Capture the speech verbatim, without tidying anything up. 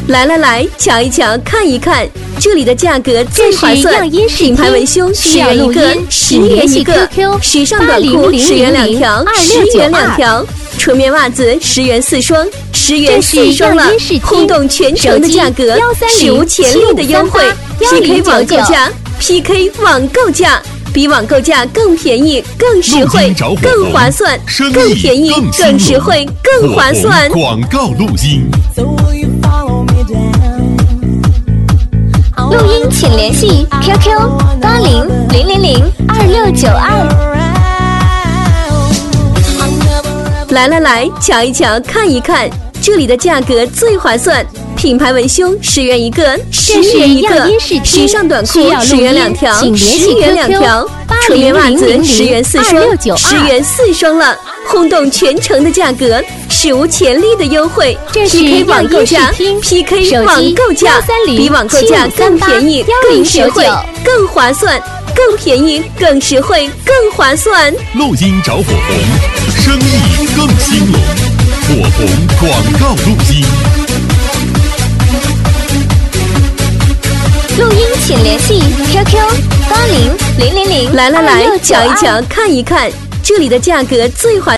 来来来，瞧一瞧，看一看，这里的价格最划算。品牌文胸十元一个，十元一个；时尚短裤十元两条，十元两条；纯棉袜子十元四双，十元四双了，轰动全城的价格，史无前例的优惠 ，P K 网购价 ，P K 网购价。比网购价更便宜、更实惠、更划算，更便宜、更实惠、更划算。 广告录音， 录音请联系 Q Q 八零零零零二六九二。 来来来，瞧一瞧，看一看，这里的价格最划算。品牌文胸十元一个，十元一个；时尚短裤十元两条，十元两条；纯棉袜子十元四双，十元四双了，轰动全城的价格，史无前例的优惠 ！P K 网购价 ，P K 网购价，比网购价更便宜、更实惠、更划算，更便宜、更实惠、更划算。 录音找火红，生意更兴隆。火红广告录音。 录音请联系 Q Q 八零零零零。 来来来，瞧一瞧，看一看，这里的价格最划算。